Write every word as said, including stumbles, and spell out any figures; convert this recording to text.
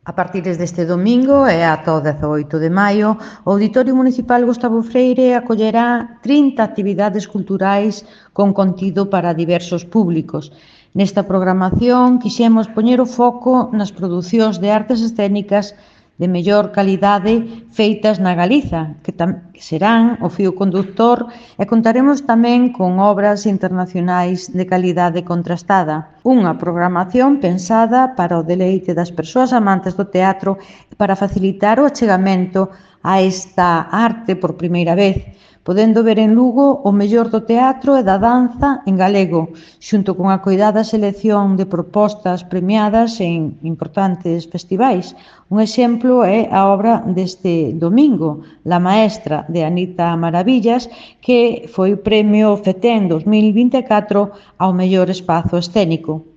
A partir deste domingo e ata o dezaoito de maio, o Auditorio Municipal Gustavo Freire acollerá trinta actividades culturais con contido para diversos públicos. Nesta programación quixemos poñer o foco nas producións de artes escénicas de mellor calidade feitas na Galiza, que serán o fío conductor, e contaremos tamén con obras internacionais de calidade contrastada. Unha programación pensada para o deleite das persoas amantes do teatro e para facilitar o achegamento a esta arte por primeira vez, podendo ver en Lugo o mellor do teatro e da danza en galego, xunto cunha coidada selección de propostas premiadas en importantes festivais. Un exemplo é a obra deste domingo, La Maestra, de Anita Maravillas, que foi o premio FETEN dos mil vinte e catro ao mellor espazo escénico.